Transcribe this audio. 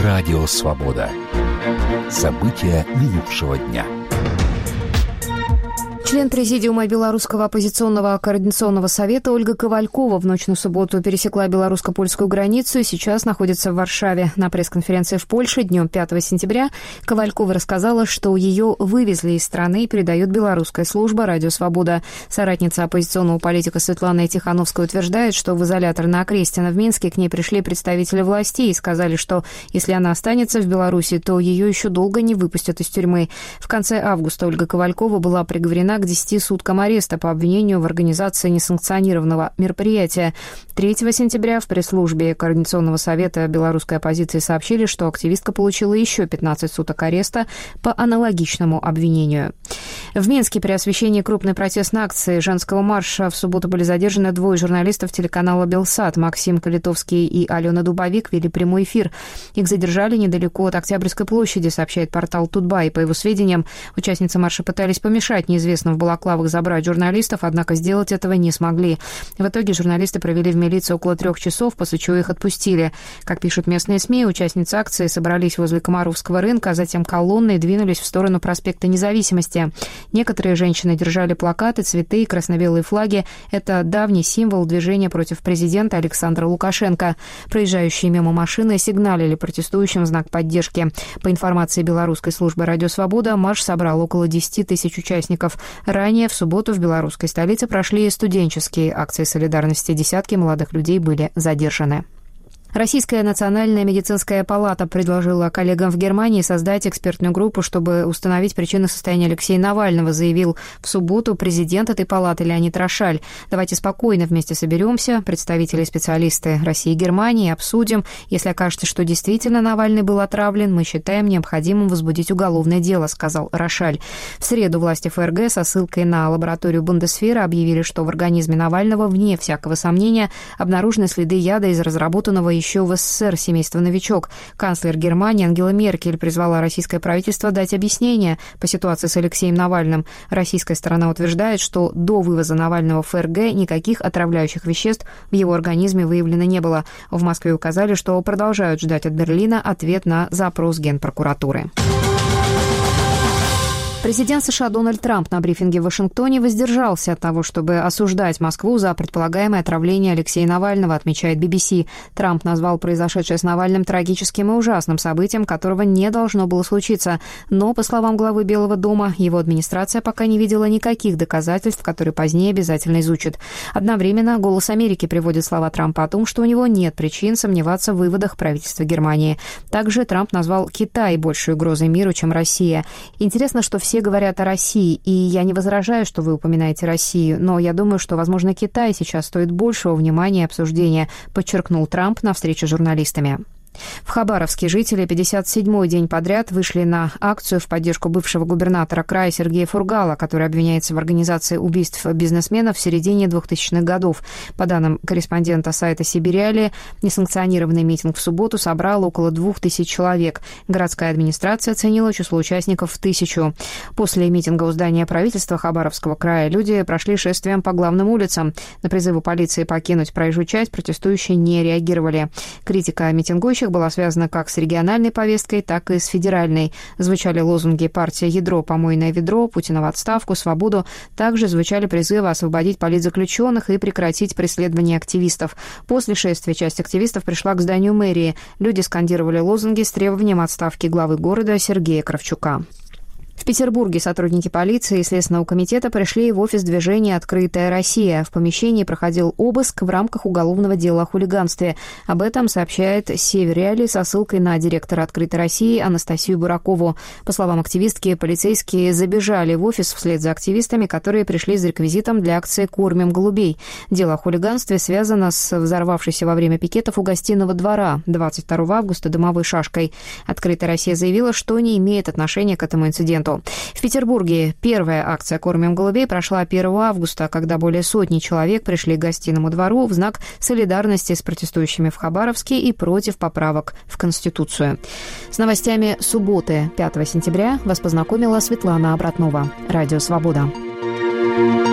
Радио «Свобода». События минувшего дня. Член Президиума Белорусского оппозиционного координационного совета Ольга Ковалькова в ночь на субботу пересекла белорусско-польскую границу и сейчас находится в Варшаве. На пресс-конференции в Польше днем 5 сентября Ковалькова рассказала, что ее вывезли из страны и передает белорусская служба «Радио Свобода». Соратница оппозиционного политика Светлана Тихановская утверждает, что в изолятор на Окрестина в Минске к ней пришли представители властей и сказали, что если она останется в Беларуси, то ее еще долго не выпустят из тюрьмы. В конце августа Ольга Ковалькова была приговорена к 10 суткам ареста по обвинению в организации несанкционированного мероприятия. 3 сентября в пресс-службе Координационного совета белорусской оппозиции сообщили, что активистка получила еще 15 суток ареста по аналогичному обвинению. В Минске при освещении крупной протестной акции женского марша в субботу были задержаны 2 журналистов телеканала «Белсат». Максим Калитовский и Алена Дубовик вели прямой эфир. Их задержали недалеко от Октябрьской площади, сообщает портал Тутбай. По его сведениям, участницы марша пытались помешать неизвестным в балаклавах забрать журналистов, однако сделать этого не смогли. В итоге журналисты провели в милиции около 3 часов, после чего их отпустили. Как пишут местные СМИ, участницы акции собрались возле Комаровского рынка, а затем колонной двинулись в сторону проспекта Независимости. Некоторые женщины держали плакаты, цветы и красно-белые флаги. Это давний символ движения против президента Александра Лукашенко. Проезжающие мимо машины сигналили протестующим в знак поддержки. По информации белорусской службы «Радио Свобода», марш собрал около 10 тысяч участников. Ранее в субботу в белорусской столице прошли студенческие акции солидарности. Десятки молодых людей были задержаны. Российская национальная медицинская палата предложила коллегам в Германии создать экспертную группу, чтобы установить причины состояния Алексея Навального, заявил в субботу президент этой палаты Леонид Рошаль. Давайте спокойно вместе соберемся, представители и специалисты России и Германии, обсудим. Если окажется, что действительно Навальный был отравлен, мы считаем необходимым возбудить уголовное дело, сказал Рошаль. В среду власти ФРГ со ссылкой на лабораторию Бундесвера объявили, что в организме Навального, вне всякого сомнения, обнаружены следы яда из разработанного еще в СССР семейства «Новичок». Канцлер Германии Ангела Меркель призвала российское правительство дать объяснение по ситуации с Алексеем Навальным. Российская сторона утверждает, что до вывоза Навального в ФРГ никаких отравляющих веществ в его организме выявлено не было. В Москве указали, что продолжают ждать от Берлина ответ на запрос Генпрокуратуры. Президент США Дональд Трамп на брифинге в Вашингтоне воздержался от того, чтобы осуждать Москву за предполагаемое отравление Алексея Навального, отмечает BBC. Трамп назвал произошедшее с Навальным трагическим и ужасным событием, которого не должно было случиться. Но, по словам главы Белого дома, его администрация пока не видела никаких доказательств, которые позднее обязательно изучит. Одновременно «Голос Америки» приводит слова Трампа о том, что у него нет причин сомневаться в выводах правительства Германии. Также Трамп назвал Китай большей угрозой миру, чем Россия. Интересно, что все говорят о России, и я не возражаю, что вы упоминаете Россию, но я думаю, что, возможно, Китай сейчас стоит большего внимания и обсуждения, подчеркнул Трамп на встрече с журналистами. В Хабаровске жители 57-й день подряд вышли на акцию в поддержку бывшего губернатора края Сергея Фургала, который обвиняется в организации убийств бизнесменов в середине 2000-х годов. По данным корреспондента сайта «Сибириали», несанкционированный митинг в субботу собрал около 2000 человек. Городская администрация оценила число участников в 1000. После митинга у здания правительства Хабаровского края люди прошли шествием по главным улицам. На призывы полиции покинуть проезжую часть протестующие не реагировали. Критика митингующих была связана как с региональной повесткой, так и с федеральной. Звучали лозунги «Партия ядро, помойное ведро», «Путина в отставку», «Свободу». Также звучали призывы освободить политзаключенных и прекратить преследование активистов. После шествия часть активистов пришла к зданию мэрии. Люди скандировали лозунги с требованием отставки главы города Сергея Кравчука. В Петербурге сотрудники полиции и Следственного комитета пришли в офис движения «Открытая Россия». В помещении проходил обыск в рамках уголовного дела о хулиганстве. Об этом сообщает Севериали со ссылкой на директора «Открытой России» Анастасию Буракову. По словам активистки, полицейские забежали в офис вслед за активистами, которые пришли за реквизитом для акции «Кормим голубей». Дело о хулиганстве связано с взорвавшейся во время пикетов у гостиного двора 22 августа дымовой шашкой. «Открытая Россия» заявила, что не имеет отношения к этому инциденту. В Петербурге первая акция «Кормим голубей» прошла 1 августа, когда более сотни человек пришли к гостиному двору в знак солидарности с протестующими в Хабаровске и против поправок в Конституцию. С новостями субботы, 5 сентября, вас познакомила Светлана Обратнова. Радио «Свобода».